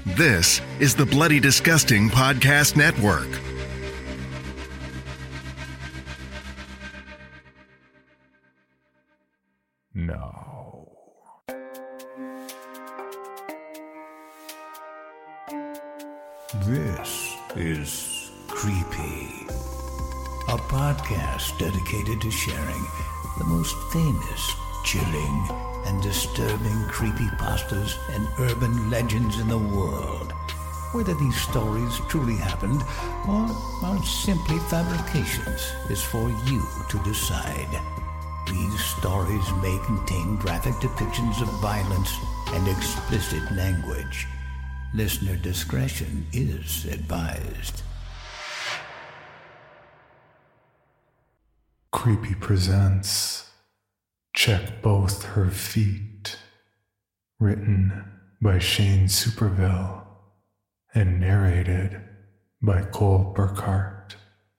This is the Bloody Disgusting Podcast Network. No. This is Creepy, a podcast dedicated to sharing the most famous, chilling, and disturbing creepypastas and urban legends in the world. Whether these stories truly happened or are simply fabrications is for you to decide. These stories may contain graphic depictions of violence and explicit language. Listener discretion is advised. Creepy presents Check Both Her Feet, written by Shane Superville and narrated by Cole Burkhart.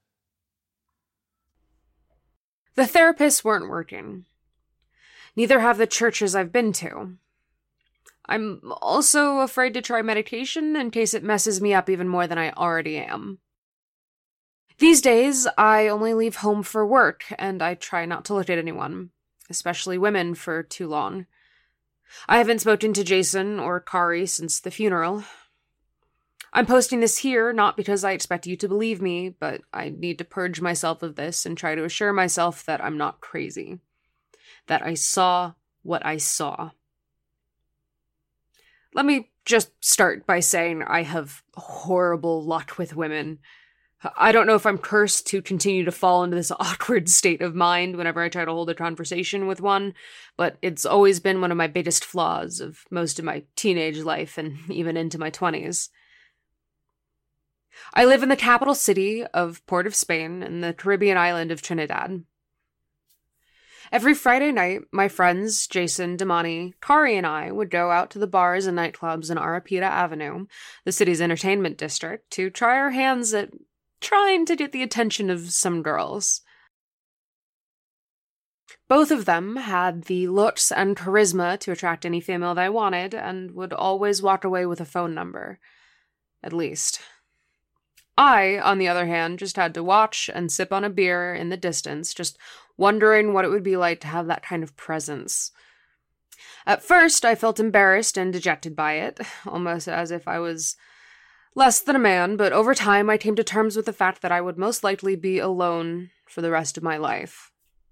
The therapists weren't working. Neither have the churches I've been to. I'm also afraid to try medication in case it messes me up even more than I already am. These days, I only leave home for work, and I try not to look at anyone, especially women, for too long. I haven't spoken to Jason or Kari since the funeral. I'm posting this here not because I expect you to believe me, but I need to purge myself of this and try to assure myself that I'm not crazy. That I saw what I saw. Let me just start by saying I have horrible luck with women. I don't know if I'm cursed to continue to fall into this awkward state of mind whenever I try to hold a conversation with one, but it's always been one of my biggest flaws of most of my teenage life and even into my 20s. I live in the capital city of Port of Spain in the Caribbean island of Trinidad. Every Friday night, my friends, Jason, Damani, Kari, and I would go out to the bars and nightclubs in Arapita Avenue, the city's entertainment district, to try our hands at trying to get the attention of some girls. Both of them had the looks and charisma to attract any female they wanted, and would always walk away with a phone number. At least. I, on the other hand, just had to watch and sip on a beer in the distance, just wondering what it would be like to have that kind of presence. At first, I felt embarrassed and dejected by it, almost as if I was less than a man, but over time I came to terms with the fact that I would most likely be alone for the rest of my life.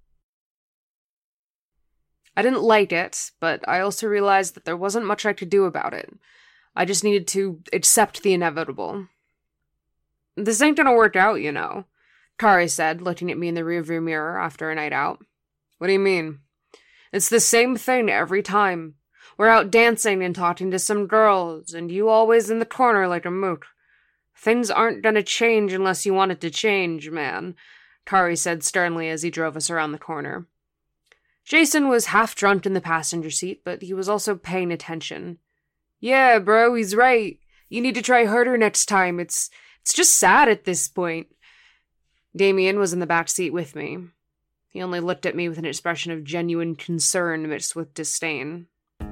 I didn't like it, but I also realized that there wasn't much I could do about it. I just needed to accept the inevitable. "This ain't gonna work out, you know," Kari said, looking at me in the rearview mirror after a night out. "What do you mean?" "It's the same thing every time. We're out dancing and talking to some girls, and you always in the corner like a moot. Things aren't gonna change unless you want it to change, man," Kari said sternly as he drove us around the corner. Jason was half drunk in the passenger seat, but he was also paying attention. "Yeah, bro, he's right. You need to try harder next time. It's just sad at this point." Damien was in the back seat with me. He only looked at me with an expression of genuine concern mixed with disdain.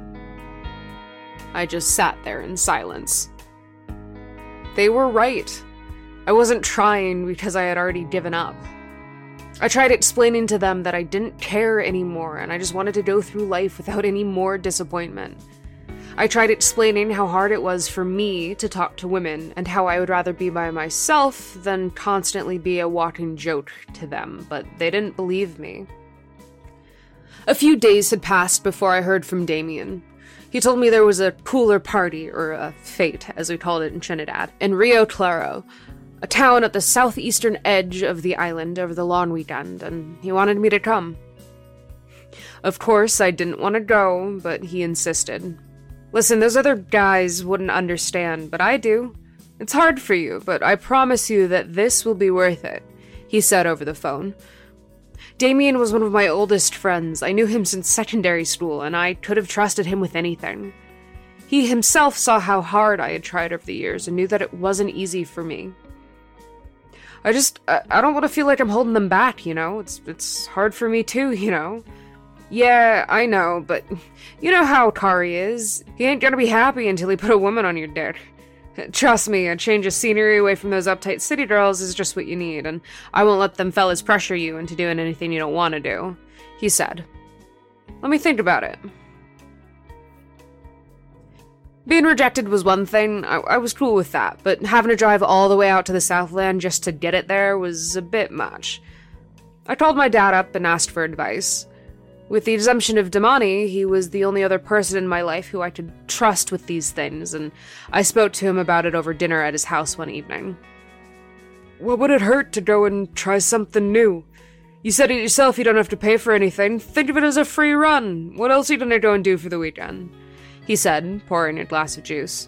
I just sat there in silence. They were right. I wasn't trying because I had already given up. I tried explaining to them that I didn't care anymore and I just wanted to go through life without any more disappointment. I tried explaining how hard it was for me to talk to women and how I would rather be by myself than constantly be a walking joke to them, but they didn't believe me. A few days had passed before I heard from Damien. He told me there was a cooler party, or a fete, as we called it in Trinidad, in Rio Claro, a town at the southeastern edge of the island over the long weekend, and he wanted me to come. Of course, I didn't want to go, but he insisted. "Listen, those other guys wouldn't understand, but I do. It's hard for you, but I promise you that this will be worth it," he said over the phone. Damien was one of my oldest friends. I knew him since secondary school, and I could have trusted him with anything. He himself saw how hard I had tried over the years and knew that it wasn't easy for me. I don't want to feel like I'm holding them back, you know? It's hard for me too, you know? Yeah, I know, but you know how Kari is. He ain't gonna be happy until he put a woman on your dick. Trust me, a change of scenery away from those uptight city girls is just what you need, and I won't let them fellas pressure you into doing anything you don't want to do, he said. Let me think about it. Being rejected was one thing, I was cool with that, but having to drive all the way out to the Southland just to get it there was a bit much. I called my dad up and asked for advice. With the exemption of Damani, he was the only other person in my life who I could trust with these things, and I spoke to him about it over dinner at his house one evening. What would it hurt to go and try something new? You said it yourself, you don't have to pay for anything. Think of it as a free run. What else are you gonna go and do for the weekend? He said, pouring a glass of juice.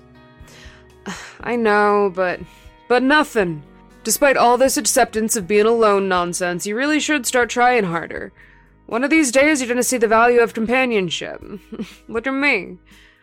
I know, but nothing. Despite all this acceptance of being alone nonsense, you really should start trying harder. One of these days, you're gonna see the value of companionship. Look at me.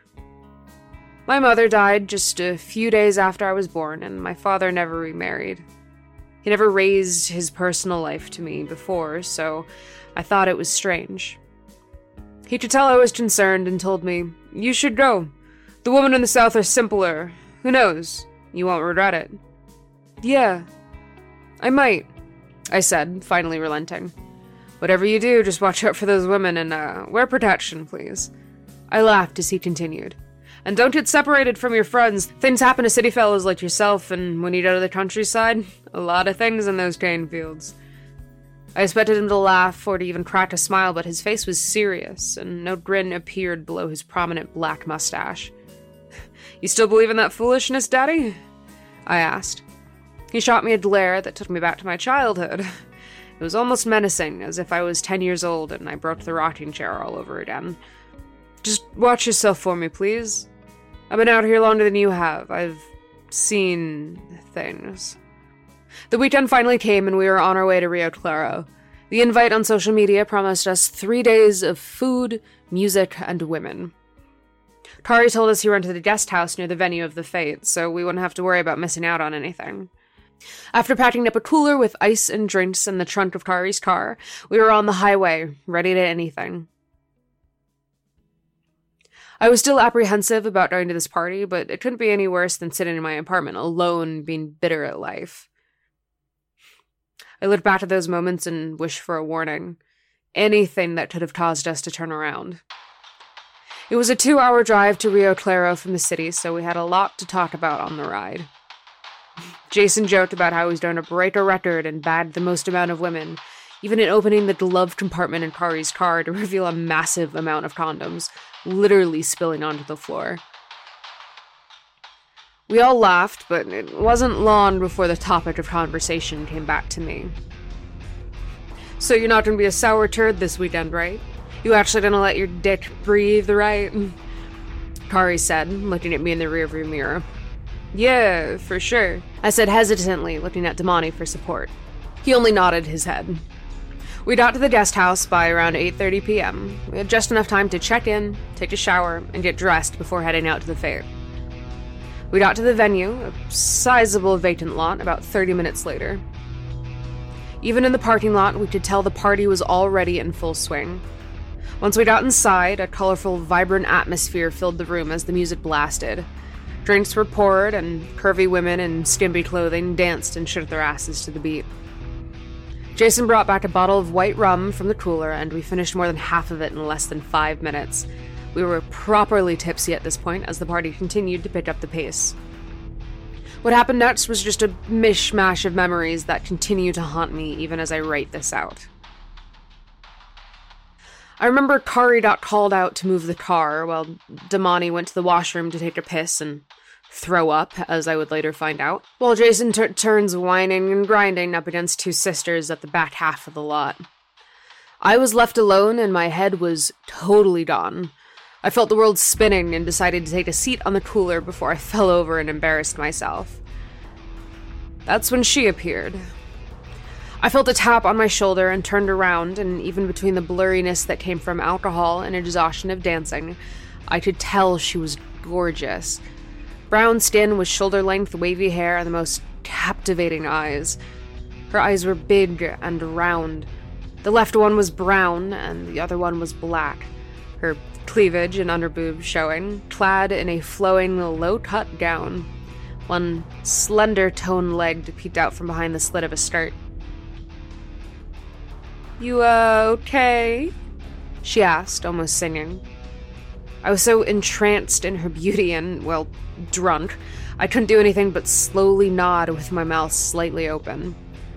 My mother died just a few days after I was born, and my father never remarried. He never raised his personal life to me before, so I thought it was strange. He could tell I was concerned and told me, you should go. The women in the South are simpler. Who knows? You won't regret it. Yeah, I might, I said, finally relenting. Whatever you do, just watch out for those women and wear protection, please. I laughed as he continued. And don't get separated from your friends. Things happen to city fellows like yourself, and when you go to the countryside, a lot of things in those cane fields. I expected him to laugh or to even crack a smile, but his face was serious, and no grin appeared below his prominent black mustache. You still believe in that foolishness, Daddy? I asked. He shot me a glare that took me back to my childhood. It was almost menacing, as if I was 10 years old and I broke the rocking chair all over again. Just watch yourself for me, please. I've been out here longer than you have. I've seen things. The weekend finally came and we were on our way to Rio Claro. The invite on social media promised us 3 days of food, music, and women. Kari told us he rented a guest house near the venue of the fete, so we wouldn't have to worry about missing out on anything. After packing up a cooler with ice and drinks in the trunk of Kari's car, we were on the highway, ready to anything. I was still apprehensive about going to this party, but it couldn't be any worse than sitting in my apartment alone, being bitter at life. I looked back at those moments and wished for a warning. Anything that could have caused us to turn around. It was a 2-hour drive to Rio Claro from the city, so we had a lot to talk about on the ride. Jason joked about how he was going to break a record and bagged the most amount of women, even in opening the glove compartment in Kari's car to reveal a massive amount of condoms, literally spilling onto the floor. We all laughed, but it wasn't long before the topic of conversation came back to me. So you're not going to be a sour turd this weekend, right? You actually going to let your dick breathe, right? Kari said, looking at me in the rearview mirror. Yeah, for sure, I said hesitantly, looking at Damani for support. He only nodded his head. We got to the guest house by around 8:30 p.m. We had just enough time to check in, take a shower, and get dressed before heading out to the fete. We got to the venue, a sizable vacant lot, about 30 minutes later. Even in the parking lot, we could tell the party was already in full swing. Once we got inside, a colorful, vibrant atmosphere filled the room as the music blasted. Drinks were poured, and curvy women in skimpy clothing danced and shook their asses to the beat. Jason brought back a bottle of white rum from the cooler, and we finished more than half of it in less than 5 minutes. We were properly tipsy at this point as the party continued to pick up the pace. What happened next was just a mishmash of memories that continue to haunt me even as I write this out. I remember Kari got called out to move the car, while Damani went to the washroom to take a piss and throw up, as I would later find out, while Jason turns whining and grinding up against two sisters at the back half of the lot. I was left alone and my head was totally gone. I felt the world spinning and decided to take a seat on the cooler before I fell over and embarrassed myself. That's when she appeared. I felt a tap on my shoulder and turned around, and even between the blurriness that came from alcohol and exhaustion of dancing, I could tell she was gorgeous. Brown skin with shoulder-length wavy hair and the most captivating eyes. Her eyes were big and round, The left one was brown, and the other one was black, her cleavage and underboob showing, clad in a flowing, low-cut gown. One slender toned leg peeked out from behind the slit of a skirt. "You, okay?" she asked, almost singing. I was so entranced in her beauty and, well, drunk, I couldn't do anything but slowly nod with my mouth slightly open.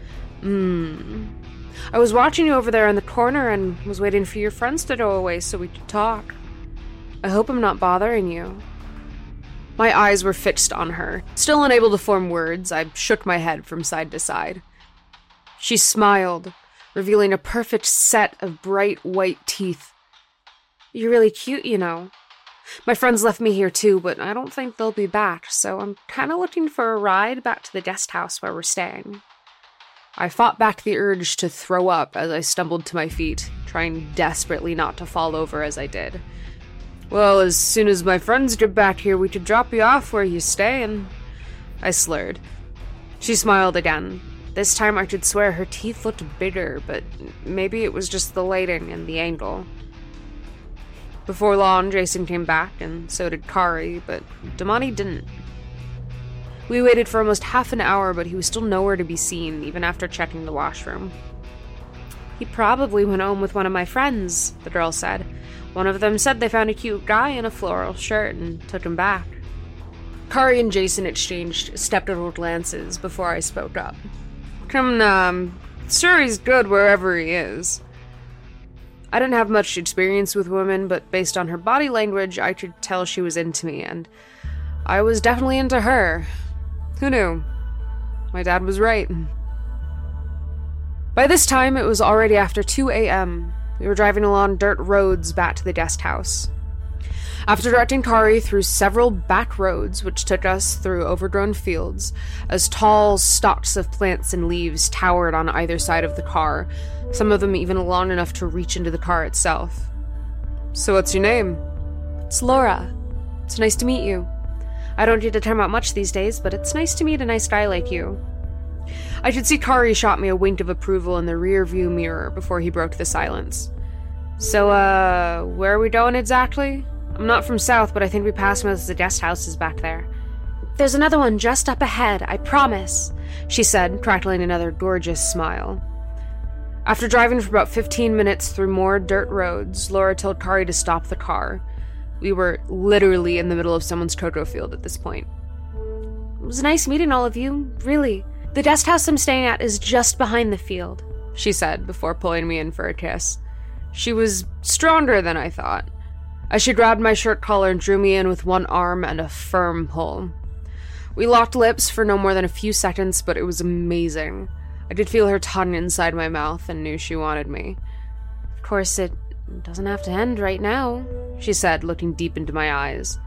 I was watching you over there in the corner and was waiting for your friends to go away so we could talk. I hope I'm not bothering you." My eyes were fixed on her. Still unable to form words, I shook my head from side to side. She smiled, revealing a perfect set of bright white teeth. "You're really cute, you know. My friends left me here too, but I don't think they'll be back, so I'm kind of looking for a ride back to the guest house where we're staying." I fought back the urge to throw up as I stumbled to my feet, trying desperately not to fall over as I did. "Well, as soon as my friends get back here, we could drop you off where you stay," and I slurred. She smiled again. This time I could swear her teeth looked bigger, but maybe it was just the lighting and the angle. Before long, Jason came back, and so did Kari, but Damani didn't. We waited for almost half an hour, but he was still nowhere to be seen, even after checking the washroom. "He probably went home with one of my friends," the girl said. "One of them said they found a cute guy in a floral shirt and took him back." Kari and Jason exchanged skeptical glances before I spoke up. "Come now, sure he's good wherever he is." I didn't have much experience with women, but based on her body language, I could tell she was into me, and I was definitely into her. Who knew? My dad was right. By this time, it was already after 2 a.m. We were driving along dirt roads back to the guest house. After directing Kari through several back roads, which took us through overgrown fields, as tall stalks of plants and leaves towered on either side of the car, some of them even long enough to reach into the car itself. "So what's your name?" "It's Laura. It's nice to meet you. I don't get to time out much these days, but it's nice to meet a nice guy like you." I could see Kari shot me a wink of approval in the rear view mirror before he broke the silence. "So, where are we going exactly? I'm not from South, but I think we passed most of the guest houses back there." "There's another one just up ahead, I promise," she said, crackling another gorgeous smile. After driving for about 15 minutes through more dirt roads, Laura told Kari to stop the car. We were literally in the middle of someone's cocoa field at this point. "It was nice meeting all of you, really. The guest house I'm staying at is just behind the field," she said before pulling me in for a kiss. She was stronger than I thought, as she grabbed my shirt collar and drew me in with one arm and a firm pull. We locked lips for no more than a few seconds, but it was amazing. I could feel her tongue inside my mouth and knew she wanted me. "Of course, it doesn't have to end right now," she said, looking deep into my eyes.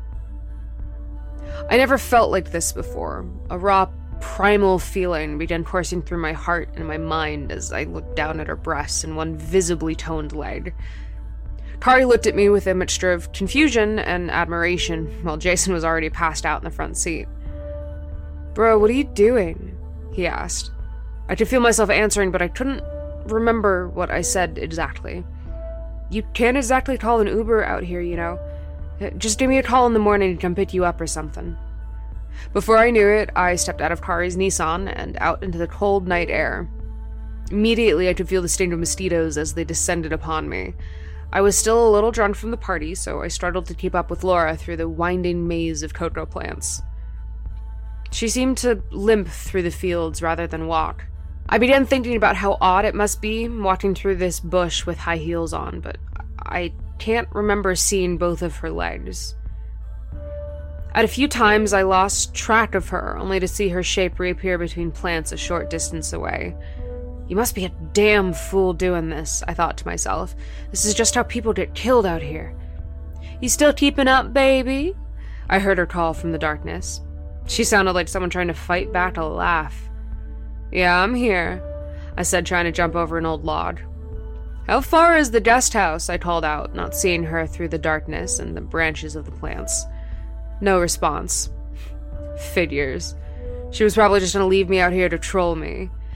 I never felt like this before. A raw, primal feeling began coursing through my heart and my mind as I looked down at her breasts and one visibly toned leg. Kari looked at me with a mixture of confusion and admiration, while Jason was already passed out in the front seat. "Bro, what are you doing?" he asked. I could feel myself answering, but I couldn't remember what I said exactly. "You can't exactly call an Uber out here, you know. Just give me a call in the morning and come pick you up or something." Before I knew it, I stepped out of Kari's Nissan and out into the cold night air. Immediately, I could feel the sting of mosquitoes as they descended upon me. I was still a little drunk from the party, so I struggled to keep up with Laura through the winding maze of cocoa plants. She seemed to limp through the fields rather than walk. I began thinking about how odd it must be walking through this bush with high heels on, but I can't remember seeing both of her legs. At a few times, I lost track of her, only to see her shape reappear between plants a short distance away. "You must be a damn fool doing this," I thought to myself. "This is just how people get killed out here." "You still keeping up, baby?" I heard her call from the darkness. She sounded like someone trying to fight back a laugh. "Yeah, I'm here," I said, trying to jump over an old log. "How far is the guest house?" I called out, not seeing her through the darkness and the branches of the plants. No response. Figures. She was probably just going to leave me out here to troll me.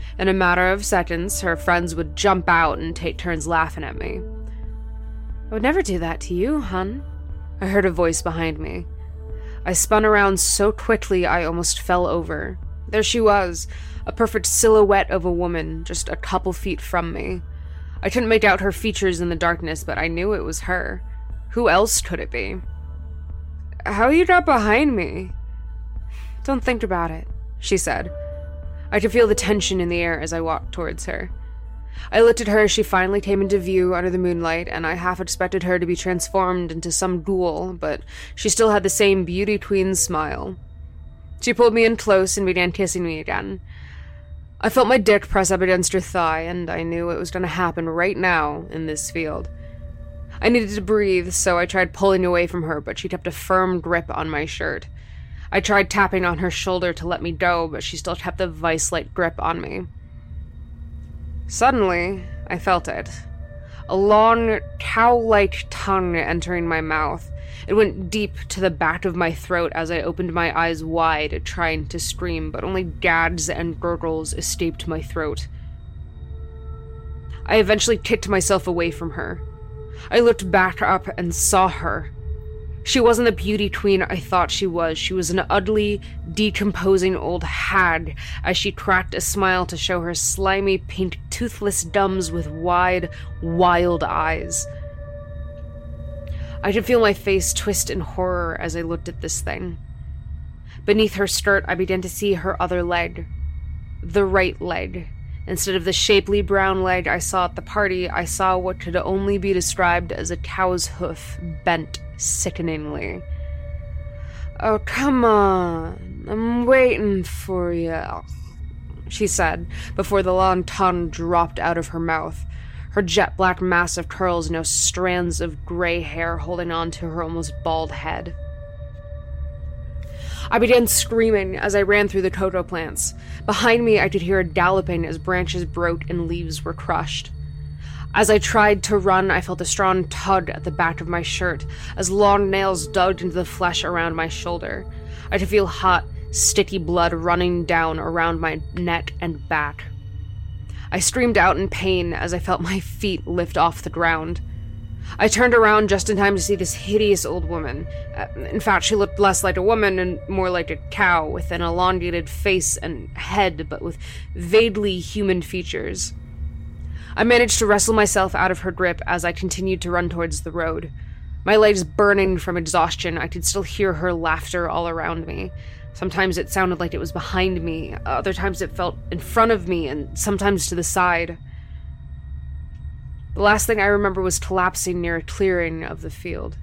In a matter of seconds, her friends would jump out and take turns laughing at me. "I would never do that to you, hun," I heard a voice behind me. I spun around so quickly I almost fell over. There she was, a perfect silhouette of a woman, just a couple feet from me. I couldn't make out her features in the darkness, but I knew it was her. Who else could it be? "How you got behind me?" "Don't think about it," she said. I could feel the tension in the air as I walked towards her. I looked at her as she finally came into view under the moonlight, and I half expected her to be transformed into some ghoul, but she still had the same beauty queen smile. She pulled me in close and began kissing me again. I felt my dick press up against her thigh, and I knew it was going to happen right now in this field. I needed to breathe, so I tried pulling away from her, but she kept a firm grip on my shirt. I tried tapping on her shoulder to let me go, but she still kept a vice-like grip on me. Suddenly, I felt it. A long, cow-like tongue entering my mouth. It went deep to the back of my throat as I opened my eyes wide, trying to scream, but only gags and gurgles escaped my throat. I eventually kicked myself away from her. I looked back up and saw her. She wasn't the beauty queen I thought she was. She was an ugly, decomposing old hag as she cracked a smile to show her slimy, pink, toothless gums with wide, wild eyes. I could feel my face twist in horror as I looked at this thing. Beneath her skirt, I began to see her other leg. The right leg. Instead of the shapely brown leg I saw at the party, I saw what could only be described as a cow's hoof, bent sickeningly. "Oh, come on. I'm waiting for you," she said, before the long tongue dropped out of her mouth. Her jet-black mass of curls, no strands of gray hair holding on to her almost bald head. I began screaming as I ran through the cocoa plants. Behind me, I could hear it galloping as branches broke and leaves were crushed. As I tried to run, I felt a strong tug at the back of my shirt as long nails dug into the flesh around my shoulder. I could feel hot, sticky blood running down around my neck and back. I screamed out in pain as I felt my feet lift off the ground. I turned around just in time to see this hideous old woman. In fact, she looked less like a woman and more like a cow, with an elongated face and head, but with vaguely human features. I managed to wrestle myself out of her grip as I continued to run towards the road. My legs burning from exhaustion, I could still hear her laughter all around me. Sometimes it sounded like it was behind me, other times it felt in front of me, and sometimes to the side. The last thing I remember was collapsing near a clearing of the field.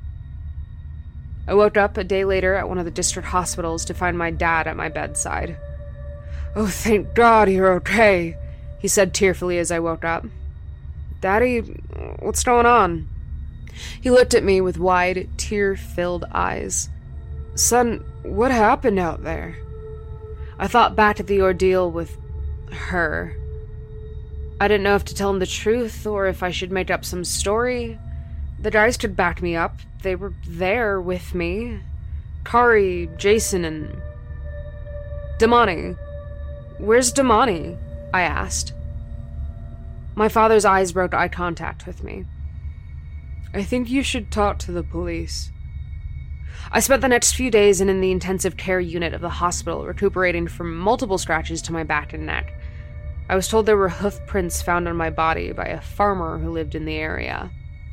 I woke up a day later at one of the district hospitals to find my dad at my bedside. "Oh, thank God you're okay," he said tearfully as I woke up. "Daddy, what's going on?" He looked at me with wide, tear-filled eyes. "Son, what happened out there?" I thought back at the ordeal with her. I didn't know if to tell him the truth or if I should make up some story. The guys could back me up. They were there with me. Kari, Jason, and Damani. "Where's Damani?" I asked. My father's eyes broke eye contact with me. "I think you should talk to the police." I spent the next few days in the intensive care unit of the hospital, recuperating from multiple scratches to my back and neck. I was told there were hoof prints found on my body by a farmer who lived in the area.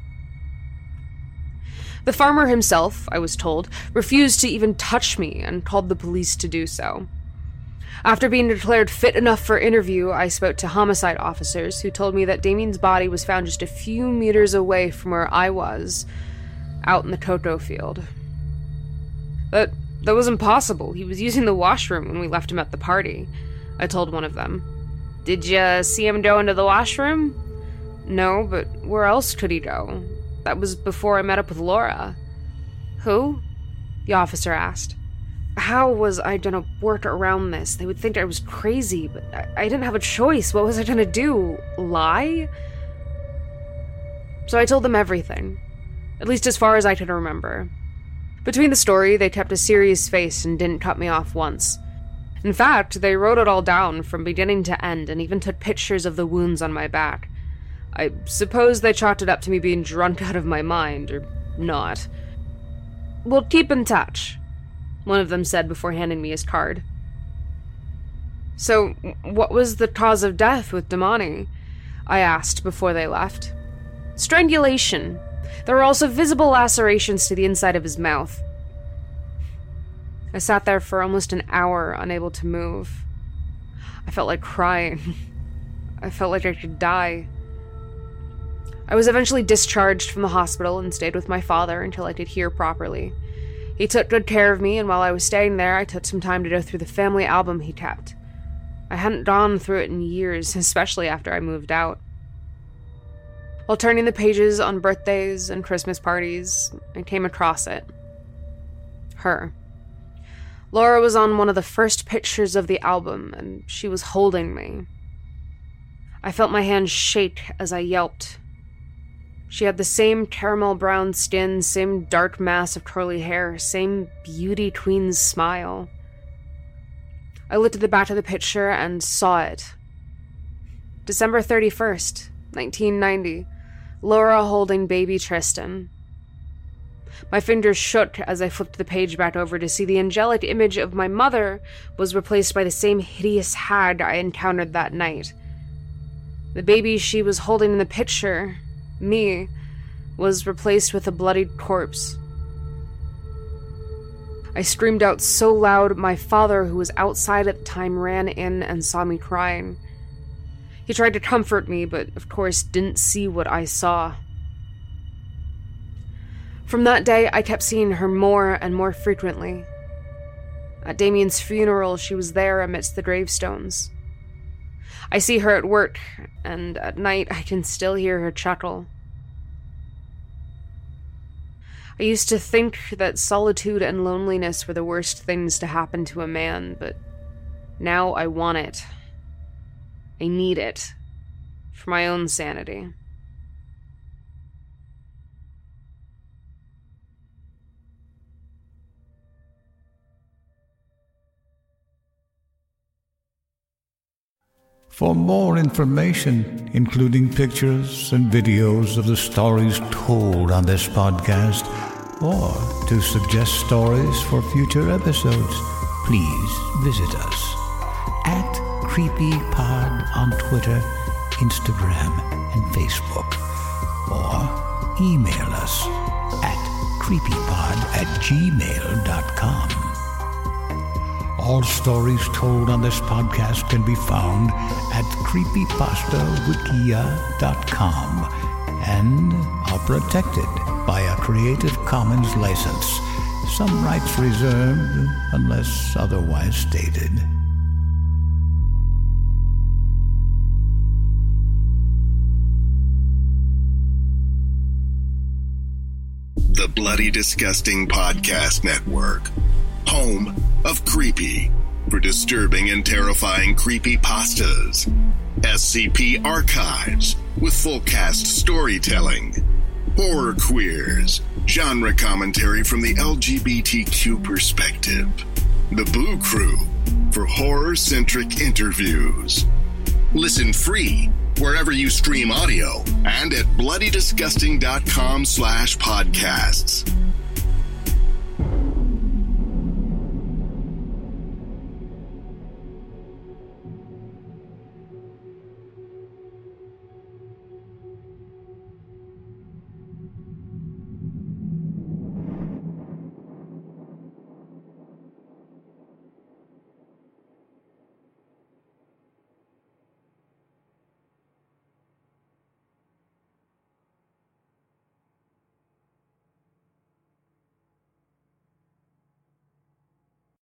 The farmer himself, I was told, refused to even touch me and called the police to do so. After being declared fit enough for interview, I spoke to homicide officers who told me that Damien's body was found just a few meters away from where I was, out in the cocoa field. That was impossible. He was using the washroom when we left him at the party, I told one of them. "Did you see him go into the washroom?" "No, but where else could he go? That was before I met up with Laura." "Who?" the officer asked. How was I gonna work around this? They would think I was crazy, but I didn't have a choice. What was I gonna do? Lie? So I told them everything, at least as far as I could remember. Between the story, they kept a serious face and didn't cut me off once. In fact, they wrote it all down from beginning to end and even took pictures of the wounds on my back. I suppose they chalked it up to me being drunk out of my mind, or not. "We'll keep in touch," one of them said before handing me his card. "So, what was the cause of death with Damani?" I asked before they left. "Strangulation. There were also visible lacerations to the inside of his mouth." I sat there for almost an hour, unable to move. I felt like crying. I felt like I could die. I was eventually discharged from the hospital and stayed with my father until I could hear properly. He took good care of me, and while I was staying there, I took some time to go through the family album he kept. I hadn't gone through it in years, especially after I moved out. While turning the pages on birthdays and Christmas parties, I came across it. Her. Laura was on one of the first pictures of the album, and she was holding me. I felt my hand shake as I yelped. She had the same caramel brown skin, same dark mass of curly hair, same beauty queen smile. I looked at the back of the picture and saw it. December 31st, 1990. Laura holding baby Tristan. My fingers shook as I flipped the page back over to see the angelic image of my mother was replaced by the same hideous hag I encountered that night. The baby she was holding in the picture, me, was replaced with a bloodied corpse. I screamed out so loud, my father, who was outside at the time, ran in and saw me crying. He tried to comfort me, but of course didn't see what I saw. From that day, I kept seeing her more and more frequently. At Damien's funeral, she was there amidst the gravestones. I see her at work, and at night I can still hear her chuckle. I used to think that solitude and loneliness were the worst things to happen to a man, but now I want it. I need it. For my own sanity. For more information, including pictures and videos of the stories told on this podcast, or to suggest stories for future episodes, please visit us at CreepyPod on Twitter, Instagram, and Facebook, or email us at creepypod@gmail.com. All stories told on this podcast can be found at creepypastawikia.com and are protected by a Creative Commons license. Some rights reserved unless otherwise stated. The Bloody Disgusting Podcast Network. Home of Creepy, for disturbing and terrifying creepypastas. SCP Archives, with full cast storytelling. Horror Queers, genre commentary from the LGBTQ perspective. The Boo Crew, for horror-centric interviews. Listen free wherever you stream audio and at bloodydisgusting.com/podcasts.